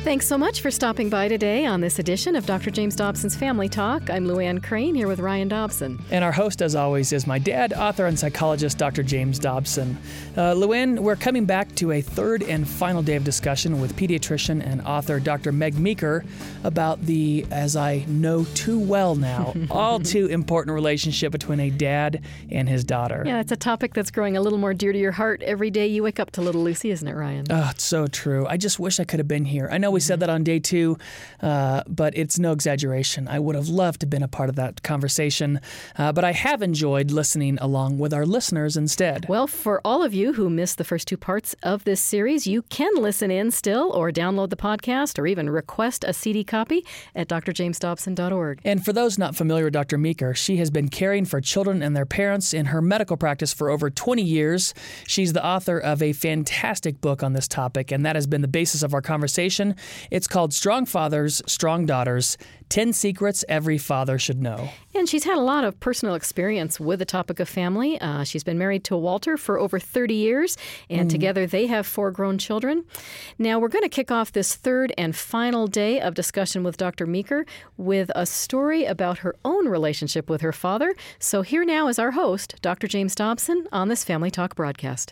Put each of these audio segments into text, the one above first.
Thanks so much for stopping by today on this edition of Dr. James Dobson's Family Talk. I'm Luann Crane here with Ryan Dobson. And our host, as always, is my dad, author and psychologist, Dr. James Dobson. Luann, we're coming back to a third and final day of discussion with pediatrician and author Dr. Meg Meeker about the, as I know too well now, all too important relationship between a dad and his daughter. Yeah, it's a topic that's growing a little more dear to your heart every day you wake up to little Lucy, isn't it, Ryan? Oh, it's so true. I just wish I could have been here. I know we said that on day 2, but it's no exaggeration. I would have loved to have been a part of that conversation, but I have enjoyed listening along with our listeners instead. Well, for all of you who missed the first 2 parts of this series, you can listen in still or download the podcast or even request a CD copy at drjamesdobson.org. And for those not familiar with Dr. Meeker, she has been caring for children and their parents in her medical practice for over 20 years. She's the author of a fantastic book on this topic, and that has been the basis of our conversation. It's called Strong Fathers, Strong Daughters, 10 Secrets Every Father Should Know. And she's had a lot of personal experience with the topic of family. She's been married to Walter for over 30 years, and together they have 4 grown children. Now, we're going to kick off this third and final day of discussion with Dr. Meeker with a story about her own relationship with her father. So here now is our host, Dr. James Dobson, on this Family Talk broadcast.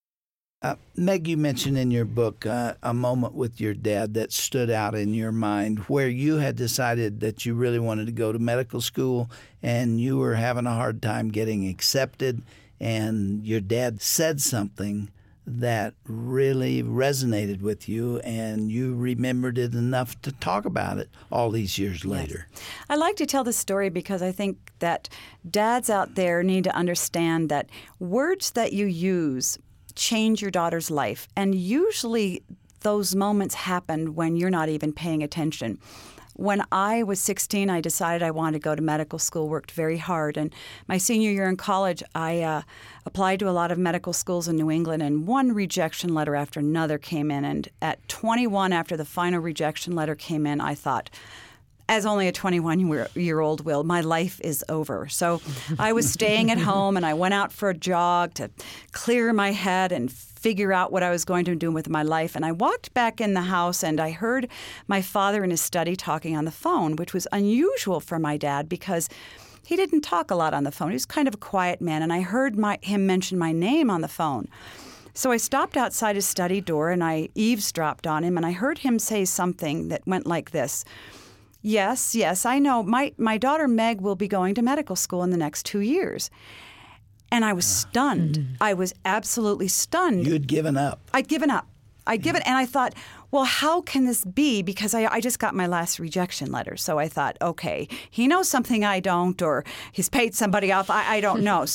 Meg, you mentioned in your book a moment with your dad that stood out in your mind where you had decided that you really wanted to go to medical school and you were having a hard time getting accepted, and your dad said something that really resonated with you, and you remembered it enough to talk about it all these years later. Yes. I like to tell this story because I think that dads out there need to understand that words that you use change your daughter's life. And usually those moments happen when you're not even paying attention. When I was 16, I decided I wanted to go to medical school, worked very hard. And my senior year in college, I applied to a lot of medical schools in New England, and one rejection letter after another came in. And at 21, after the final rejection letter came in, I thought, as only a 21-year-old will, my life is over. So I was staying at home, and I went out for a jog to clear my head and figure out what I was going to do with my life. And I walked back in the house, and I heard my father in his study talking on the phone, which was unusual for my dad because he didn't talk a lot on the phone. He was kind of a quiet man, and I heard him mention my name on the phone. So I stopped outside his study door, and I eavesdropped on him, and I heard him say something that went like this. Yes, I know. My daughter Meg will be going to medical school in the next 2 years. And I was stunned. I was absolutely stunned. You'd given up. I'd given up. And I thought, well, how can this be? Because I just got my last rejection letter. So I thought, okay, he knows something I don't, or he's paid somebody off. I don't know.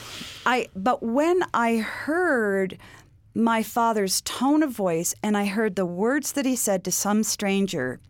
But when I heard my father's tone of voice and I heard the words that he said to some stranger,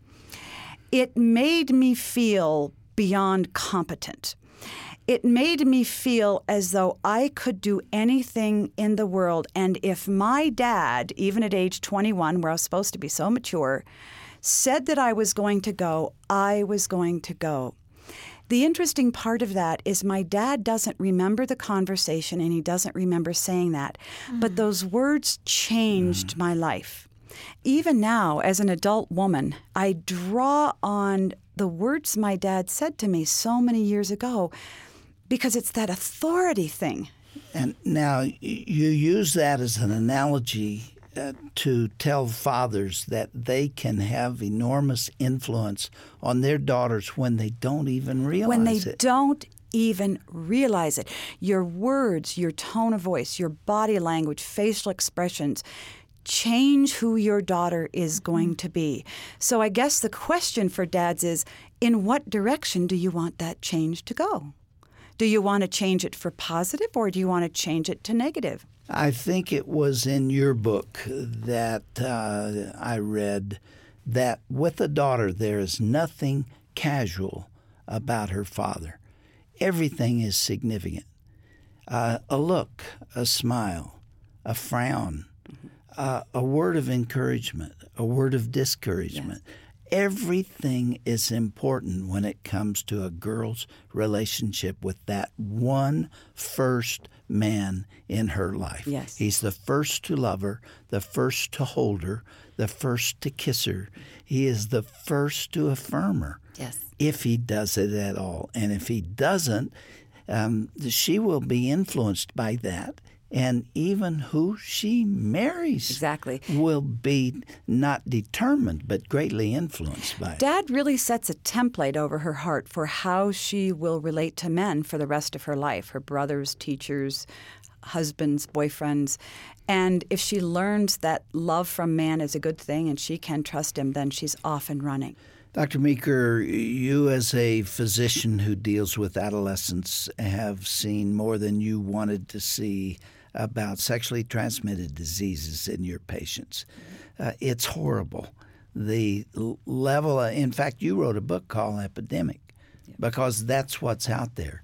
it made me feel beyond competent. It made me feel as though I could do anything in the world. And if my dad, even at age 21, where I was supposed to be so mature, said that I was going to go, I was going to go. The interesting part of that is my dad doesn't remember the conversation, and he doesn't remember saying that. But those words changed my life. Even now, as an adult woman, I draw on the words my dad said to me so many years ago because it's that authority thing. And now you use that as an analogy to tell fathers that they can have enormous influence on their daughters when they don't even realize it. When they don't even realize it. Your words, your tone of voice, your body language, facial expressions change who your daughter is going to be. So I guess the question for dads is, in what direction do you want that change to go? Do you want to change it for positive, or do you want to change it to negative? I think it was in your book that I read that with a daughter there is nothing casual about her father. Everything is significant. A look, a smile, a frown, a word of encouragement, a word of discouragement. Everything is important when it comes to a girl's relationship with that one first man in her life. Yes. He's the first to love her, the first to hold her, the first to kiss her. He is the first to affirm her. Yes. If he does it at all. And if he doesn't, she will be influenced by that. And even who she marries Exactly. will be not determined, but greatly influenced by it. Dad really sets a template over her heart for how she will relate to men for the rest of her life, her brothers, teachers, husbands, boyfriends. And if she learns that love from man is a good thing and she can trust him, then she's off and running. Dr. Meeker, you as a physician who deals with adolescents have seen more than you wanted to see about sexually transmitted diseases in your patients. It's horrible. The level in fact, you wrote a book called Epidemic because that's what's out there.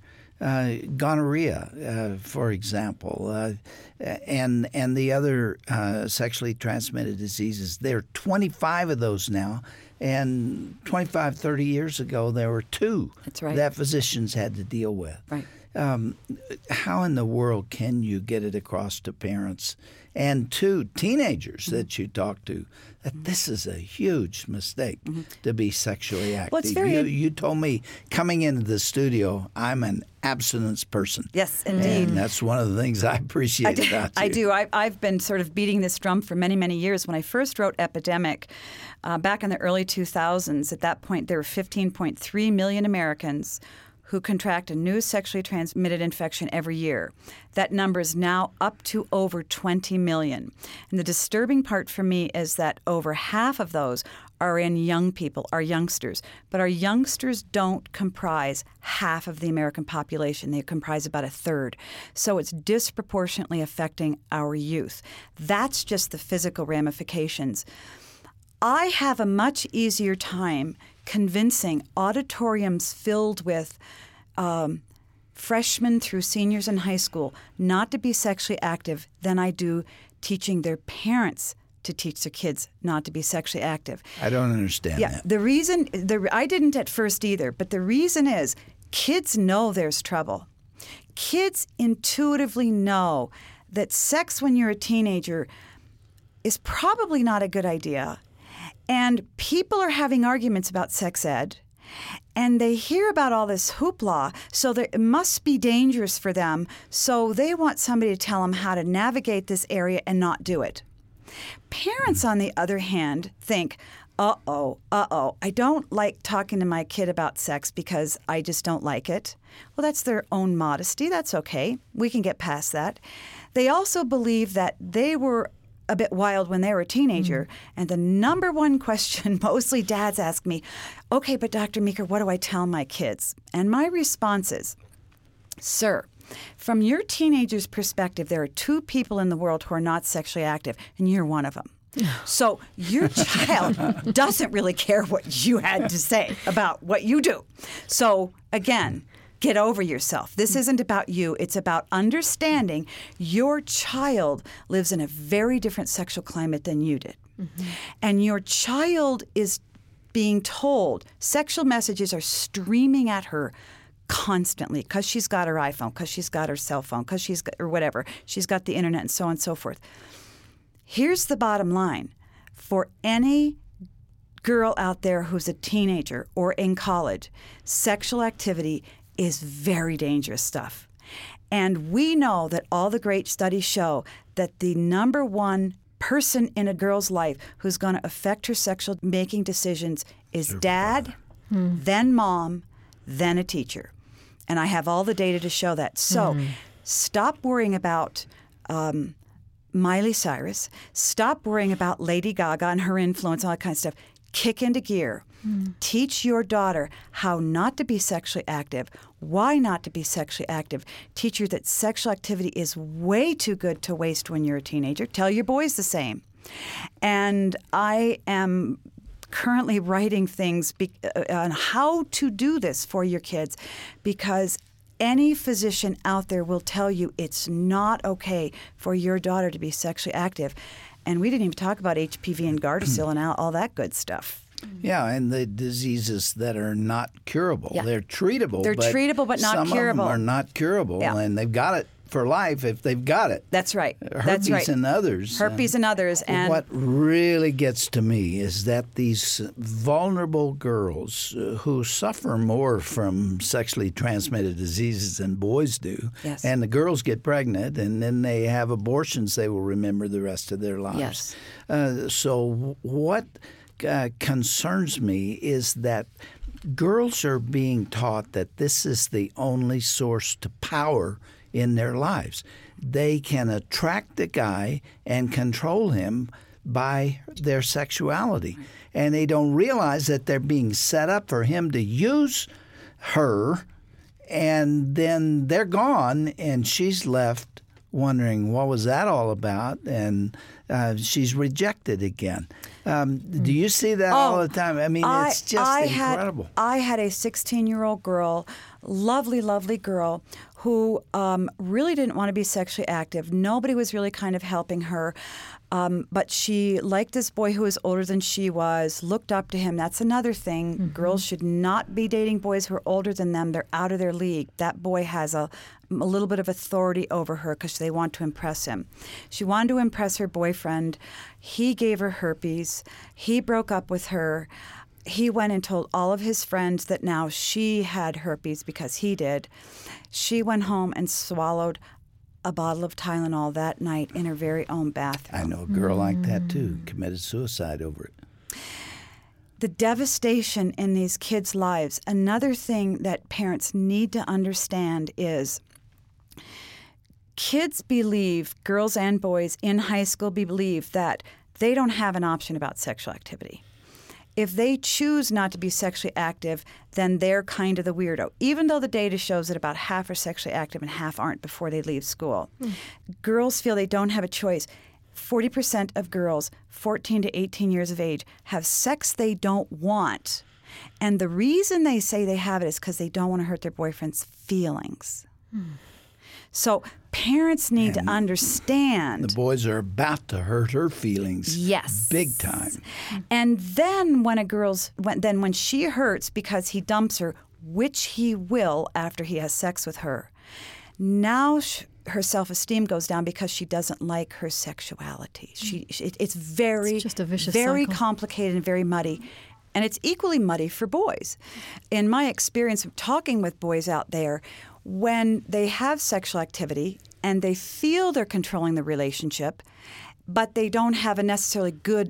Gonorrhea, for example, and the other sexually transmitted diseases. There are 25 of those now, and 25, 30 years ago there were 2 That's right. that physicians had to deal with. Right. How in the world can you get it across to parents and to teenagers that you talk to that this is a huge mistake to be sexually active? Well, it's very... You told me coming into the studio, I'm an abstinence person. Yes, indeed. And that's one of the things I appreciate about you. I do. I've been sort of beating this drum for many, many years. When I first wrote Epidemic back in the early 2000s, at that point there were 15.3 million Americans who contract a new sexually transmitted infection every year. That number is now up to over 20 million. And the disturbing part for me is that over half of those are in young people, our youngsters. But our youngsters don't comprise half of the American population. They comprise about a third. So it's disproportionately affecting our youth. That's just the physical ramifications. I have a much easier time convincing auditoriums filled with freshmen through seniors in high school not to be sexually active than I do teaching their parents to teach their kids not to be sexually active. I don't understand that. The reason, I didn't at first either, but the reason is kids know there's trouble. Kids intuitively know that sex when you're a teenager is probably not a good idea. And people are having arguments about sex ed, and they hear about all this hoopla, so it must be dangerous for them, so they want somebody to tell them how to navigate this area and not do it. Parents, on the other hand, think, uh-oh, I don't like talking to my kid about sex because I just don't like it. Well, that's their own modesty. That's okay. We can get past that. They also believe that they were a bit wild when they were a teenager. And the number one question mostly dads ask me, okay, but Dr. Meeker, what do I tell my kids? And my response is, sir, from your teenager's perspective, there are 2 people in the world who are not sexually active, and you're one of them. So your child doesn't really care what you had to say about what you do. So again, get over yourself. This isn't about you. It's about understanding your child lives in a very different sexual climate than you did. And your child is being told sexual messages are streaming at her constantly because she's got her iPhone, because she's got her cell phone, because she's got, or whatever. She's got the internet and so on and so forth. Here's the bottom line. For any girl out there who's a teenager or in college, sexual activity is very dangerous stuff. And we know that all the great studies show that the number one person in a girl's life who's going to affect her sexual making decisions is dad, then mom, then a teacher. And I have all the data to show that. So stop worrying about Miley Cyrus. Stop worrying about Lady Gaga and her influence, all that kind of stuff. Kick into gear. Teach your daughter how not to be sexually active, why not to be sexually active. Teach her that sexual activity is way too good to waste when you're a teenager. Tell your boys the same. And I am currently writing things on how to do this for your kids, because any physician out there will tell you it's not okay for your daughter to be sexually active. And we didn't even talk about HPV and Gardasil and all that good stuff. Yeah, and the diseases that are not curable. Yeah. They're treatable. They're treatable, but not some curable. Some of them are not curable, Yeah. and they've got it for life if they've got it. That's right. Herpes That's right. and others. Herpes and others. And what really gets to me is that these vulnerable girls who suffer more from sexually transmitted diseases than boys do, Yes. and the girls get pregnant and then they have abortions they will remember the rest of their lives. Yes. So what concerns me is that girls are being taught that this is the only source to power in their lives. They can attract a guy and control him by their sexuality. And they don't realize that they're being set up for him to use her, and then they're gone and she's left wondering what was that all about, and she's rejected again. Do you see that all the time? I mean, it's just incredible. I had a 16-year-old girl, lovely, lovely girl, who really didn't want to be sexually active. Nobody was really kind of helping her. But she liked this boy who was older than she was, looked up to him. That's another thing. Mm-hmm. Girls should not be dating boys who are older than them. They're out of their league. That boy has a little bit of authority over her because they want to impress him. She wanted to impress her boyfriend. He gave her herpes. He broke up with her. He went and told all of his friends that now she had herpes because he did. She went home and swallowed a bottle of Tylenol that night in her very own bathroom. I know a girl like that too, committed suicide over it. The devastation in these kids' lives. Another thing that parents need to understand is kids believe, girls and boys in high school believe that they don't have an option about sexual activity. If they choose not to be sexually active, then they're kind of the weirdo, even though the data shows that about half are sexually active and half aren't before they leave school. Girls feel they don't have a choice. 40% of girls 14 to 18 years of age have sex they don't want. And the reason they say they have it is because they don't want to hurt their boyfriend's feelings. So parents need to understand. The boys are about to hurt her feelings. Yes. Big time. And then when she hurts because he dumps her, which he will after he has sex with her, now her self-esteem goes down because she doesn't like her sexuality. It's just a vicious very cycle. Complicated and very muddy. And it's equally muddy for boys. In my experience of talking with boys out there, when they have sexual activity and they feel they're controlling the relationship, but they don't have a necessarily good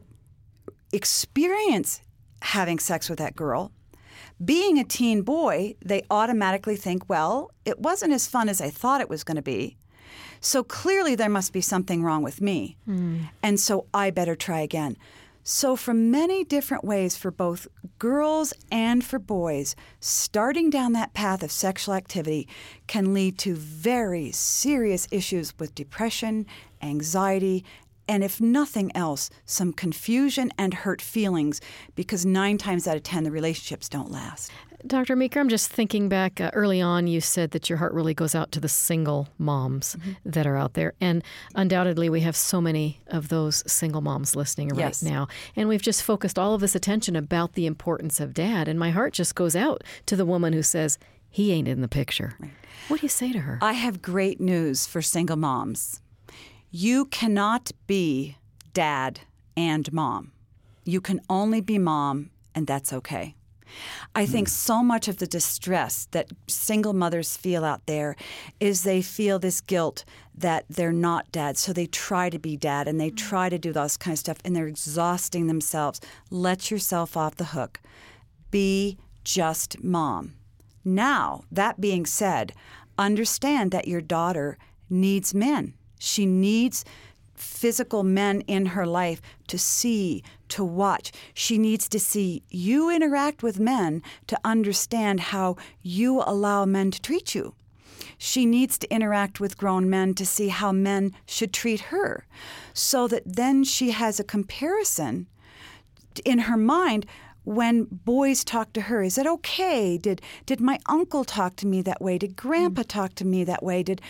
experience having sex with that girl, being a teen boy, they automatically think, well, it wasn't as fun as I thought it was going to be. So clearly there must be something wrong with me. And so I better try again. So from many different ways for both girls and for boys, starting down that path of sexual activity can lead to very serious issues with depression, anxiety, and if nothing else, some confusion and hurt feelings, because 9 times out of 10, the relationships don't last. Dr. Meeker, I'm just thinking back early on, you said that your heart really goes out to the single moms that are out there. And undoubtedly, we have so many of those single moms listening right now. And we've just focused all of this attention about the importance of dad. And my heart just goes out to the woman who says, he ain't in the picture. Right. What do you say to her? I have great news for single moms. You cannot be dad and mom. You can only be mom, and that's okay. I think so much of the distress that single mothers feel out there is they feel this guilt that they're not dad, so they try to be dad and they try to do those kind of stuff, and they're exhausting themselves. Let yourself off the hook. Be just mom. Now, that being said, understand that your daughter needs men. She needs physical men in her life to see, to watch. She needs to see you interact with men to understand how you allow men to treat you. She needs to interact with grown men to see how men should treat her, so that then she has a comparison in her mind. When boys talk to her, is it okay? Did my uncle talk to me that way? Did Grandpa talk to me that way? Did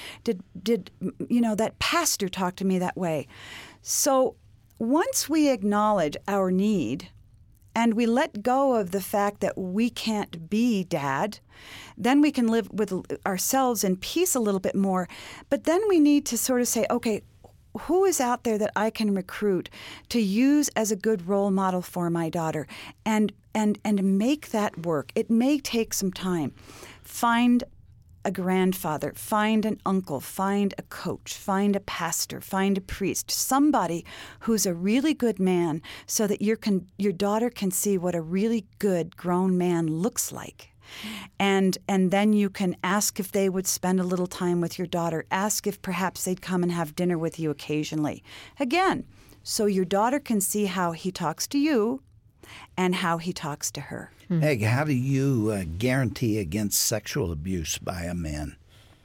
that pastor talk to me that way? So once we acknowledge our need and we let go of the fact that we can't be dad, then we can live with ourselves in peace a little bit more. But then we need to sort of say, okay, who is out there that I can recruit to use as a good role model for my daughter, and make that work? It may take some time. Find a grandfather, find an uncle, find a coach, find a pastor, find a priest, somebody who's a really good man, so that your daughter can see what a really good grown man looks like. And then you can ask if they would spend a little time with your daughter. Ask if perhaps they'd come and have dinner with you occasionally. Again, so your daughter can see how he talks to you and how he talks to her. Meg, how do you guarantee against sexual abuse by a man?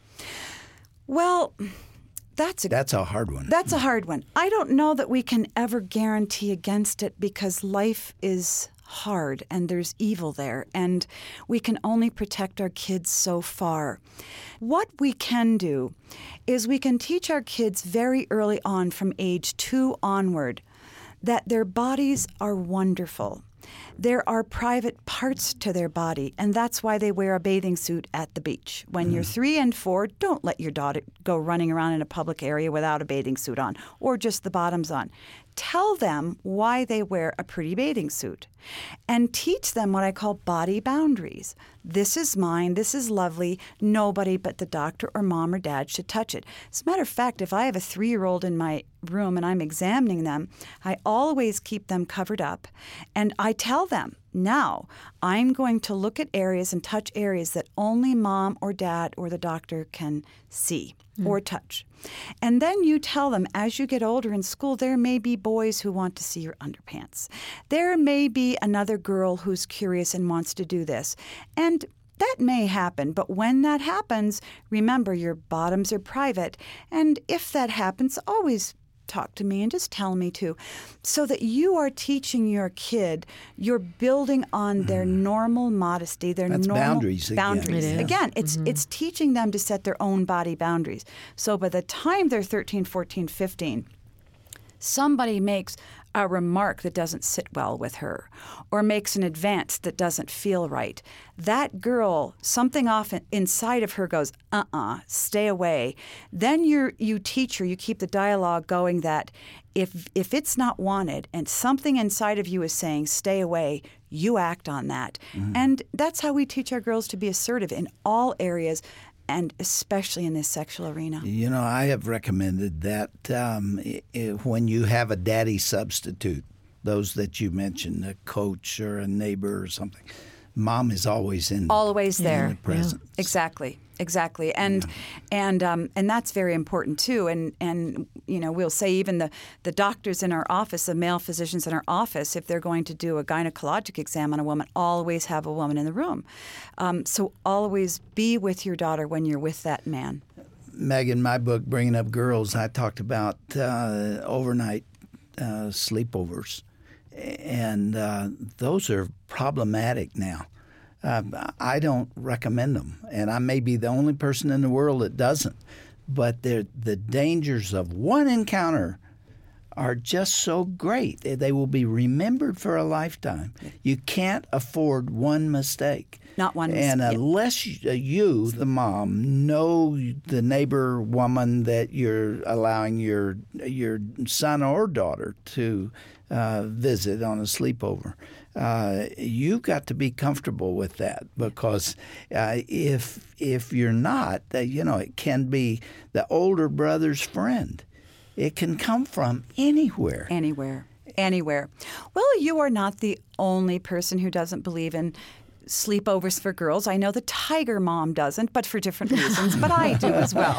Well, that's a hard one. That's a hard one. I don't know that we can ever guarantee against it, because life is hard and there's evil there, and we can only protect our kids so far. What we can do is we can teach our kids very early on, from age 2 onward, that their bodies are wonderful. There are private parts to their body, and that's why they wear a bathing suit at the beach. When you're 3 and 4, don't let your daughter go running around in a public area without a bathing suit on, or just the bottoms on. Tell them why they wear a pretty bathing suit, and teach them what I call body boundaries. This is mine. This is lovely. Nobody but the doctor or mom or dad should touch it. As a matter of fact, if I have a 3-year-old in my room and I'm examining them, I always keep them covered up, and I tell them, now I'm going to look at areas and touch areas that only mom or dad or the doctor can see or touch. And then you tell them, as you get older in school, there may be boys who want to see your underpants. There may be another girl who's curious and wants to do this. And that may happen, but when that happens, remember, your bottoms are private. And if that happens, always talk to me and just tell me to, so that you are teaching your kid, you're building on their normal modesty, their That's normal boundaries again. Again, it's teaching them to set their own body boundaries. So by the time they're 13, 14, 15, somebody makes a remark that doesn't sit well with her, or makes an advance that doesn't feel right, that girl, something off inside of her goes, stay away. Then you teach her, you keep the dialogue going that if it's not wanted and something inside of you is saying, stay away, you act on that. And that's how we teach our girls to be assertive in all areas, and especially in this sexual arena. You know, I have recommended that when you have a daddy substitute, those that you mentioned, a coach or a neighbor or something, mom is always there. In the presence. Exactly. And that's very important too. And you know, we'll say even the doctors in our office, the male physicians in our office, if they're going to do a gynecologic exam on a woman, always have a woman in the room. So always be with your daughter when you're with that man. Meg, in my book, Bringing Up Girls, I talked about overnight sleepovers. And those are problematic now. I don't recommend them, and I may be the only person in the world that doesn't. But the dangers of one encounter are just so great. They will be remembered for a lifetime. You can't afford one mistake. Not one mistake. And unless you, the mom, know the neighbor woman that you're allowing your son or daughter to visit on a sleepover, you've got to be comfortable with that, because if you're not, it can be the older brother's friend. It can come from anywhere. Anywhere. Well, you are not the only person who doesn't believe in sleepovers for girls. I know the Tiger Mom doesn't, but for different reasons. But I do as well.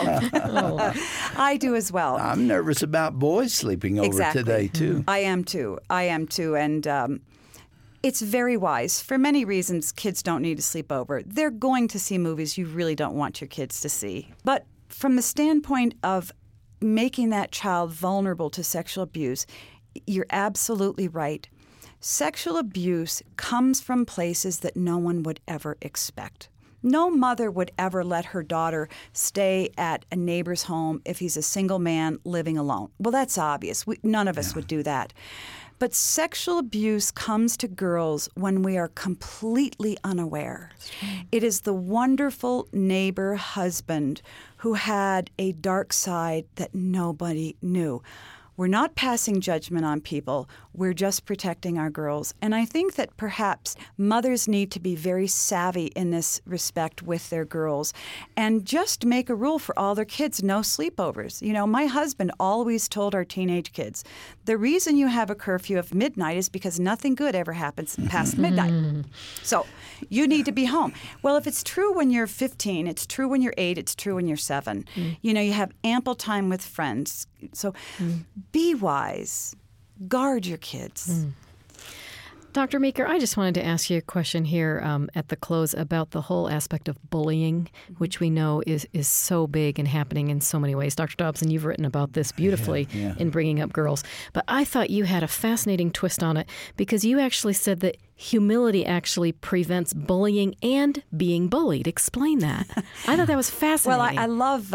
I do as well. I'm nervous about boys sleeping over today, too. I am too. And it's very wise. For many reasons, kids don't need to sleep over. They're going to see movies you really don't want your kids to see. But from the standpoint of making that child vulnerable to sexual abuse, you're absolutely right. Sexual abuse comes from places that no one would ever expect. No mother would ever let her daughter stay at a neighbor's home if he's a single man living alone. Well, that's obvious. None of us would do that. But sexual abuse comes to girls when we are completely unaware. It is the wonderful neighbor husband who had a dark side that nobody knew. We're not passing judgment on people. We're just protecting our girls. And I think that perhaps mothers need to be very savvy in this respect with their girls and just make a rule for all their kids, no sleepovers. You know, my husband always told our teenage kids, the reason you have a curfew of midnight is because nothing good ever happens past midnight. So you need to be home. Well, if it's true when you're 15, it's true when you're 8, it's true when you're 7. You know, you have ample time with friends. So be wise. Guard your kids. Dr. Meeker, I just wanted to ask you a question here at the close about the whole aspect of bullying, which we know is so big and happening in so many ways. Dr. Dobson, you've written about this beautifully in Bringing Up Girls. But I thought you had a fascinating twist on it because you actually said that humility actually prevents bullying and being bullied. Explain that. I thought that was fascinating. Well, I love...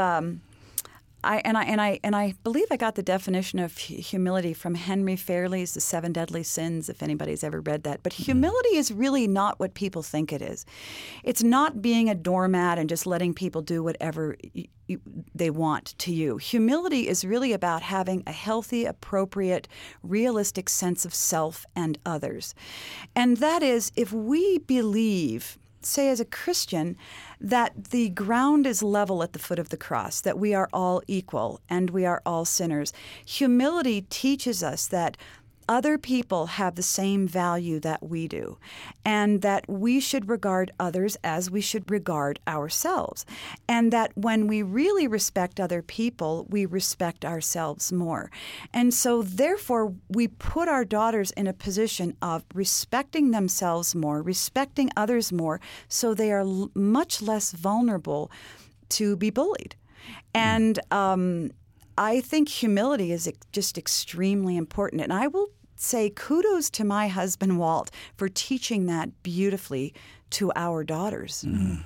I believe I got the definition of humility from Henry Fairley's The 7 Deadly Sins, if anybody's ever read that. But humility is really not what people think it is. It's not being a doormat and just letting people do whatever they want to you. Humility is really about having a healthy, appropriate, realistic sense of self and others. And that is, if we believe, say as a Christian, that the ground is level at the foot of the cross, that we are all equal and we are all sinners. Humility teaches us that other people have the same value that we do, and that we should regard others as we should regard ourselves, and that when we really respect other people, we respect ourselves more. And so therefore, we put our daughters in a position of respecting themselves more, respecting others more, so they are much less vulnerable to be bullied. And I think humility is just extremely important. And I will say kudos to my husband, Walt, for teaching that beautifully to our daughters.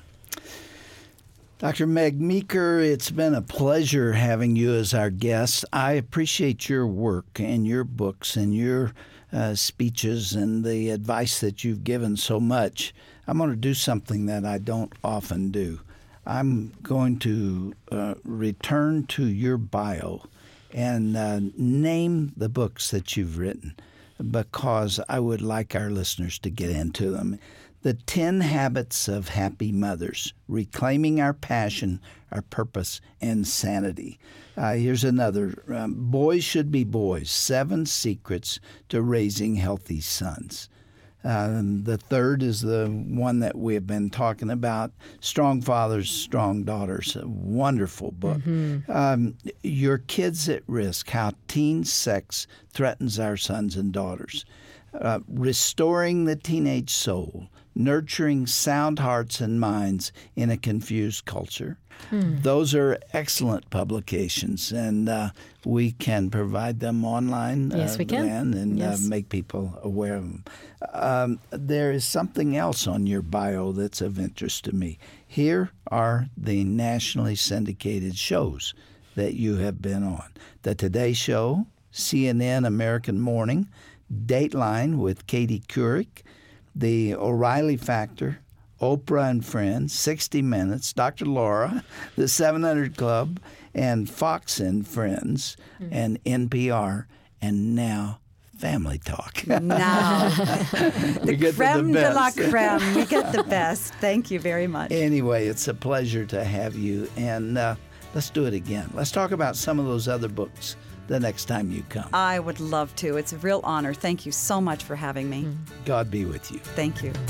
Dr. Meg Meeker, it's been a pleasure having you as our guest. I appreciate your work and your books and your speeches and the advice that you've given so much. I'm going to do something that I don't often do. I'm going to return to your bio and name the books that you've written, because I would like our listeners to get into them. The 10 Habits of Happy Mothers, Reclaiming Our Passion, Our Purpose, and Sanity. Here's another, Boys Should Be Boys, 7 Secrets to Raising Healthy Sons. The third is the one that we have been talking about, Strong Fathers, Strong Daughters, a wonderful book. Your Kids at Risk, How Teen Sex Threatens Our Sons and Daughters. Restoring the Teenage Soul, Nurturing Sound Hearts and Minds in a Confused Culture. Those are excellent publications, and we can provide them online. Yes, we can. And make people aware of them. There is something else on your bio that's of interest to me. Here are the nationally syndicated shows that you have been on. The Today Show, CNN American Morning, Dateline with Katie Couric, The O'Reilly Factor, Oprah and Friends, 60 Minutes, Dr. Laura, The 700 Club, and Fox and Friends, and NPR, and now Family Talk. Now, the creme de la creme. We get the best. Thank you very much. Anyway, it's a pleasure to have you, and let's do it again. Let's talk about some of those other books the next time you come. I would love to. It's a real honor. Thank you so much for having me. God be with you. Thank you.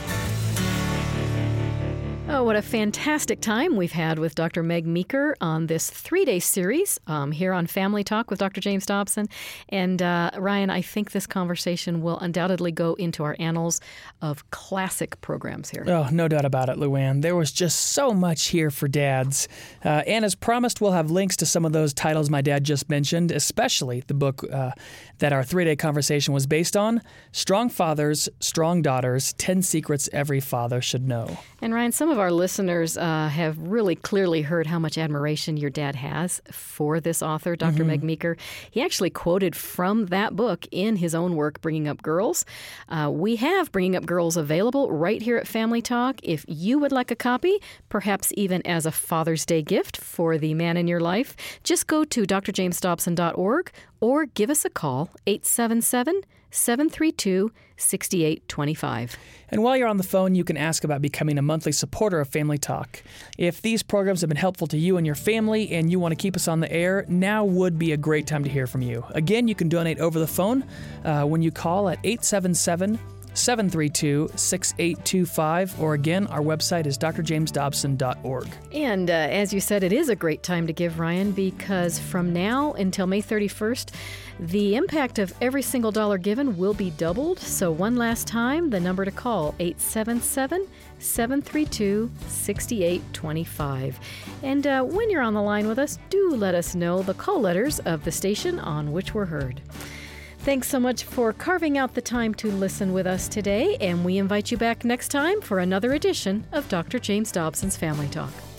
Oh, what a fantastic time we've had with Dr. Meg Meeker on this 3-day series here on Family Talk with Dr. James Dobson. And Ryan, I think this conversation will undoubtedly go into our annals of classic programs here. Oh, no doubt about it, Luann. There was just so much here for dads. And as promised, we'll have links to some of those titles my dad just mentioned, especially the book that our 3-day conversation was based on, Strong Fathers, Strong Daughters, 10 Secrets Every Father Should Know. And Ryan, some of our listeners have really clearly heard how much admiration your dad has for this author, Dr. Meg Meeker. He actually quoted from that book in his own work, Bringing Up Girls. We have Bringing Up Girls available right here at Family Talk. If you would like a copy, perhaps even as a Father's Day gift for the man in your life, just go to drjamesdobson.org or give us a call, 877-732-6825. And while you're on the phone, you can ask about becoming a monthly supporter of Family Talk. If these programs have been helpful to you and your family and you want to keep us on the air, now would be a great time to hear from you. Again, you can donate over the phone when you call at 877-732-6825, or again, our website is drjamesdobson.org. And as you said, it is a great time to give, Ryan, because from now until May 31st, the impact of every single dollar given will be doubled. So one last time, the number to call, 877-732-6825. And when you're on the line with us, do let us know the call letters of the station on which we're heard. Thanks so much for carving out the time to listen with us today, and we invite you back next time for another edition of Dr. James Dobson's Family Talk.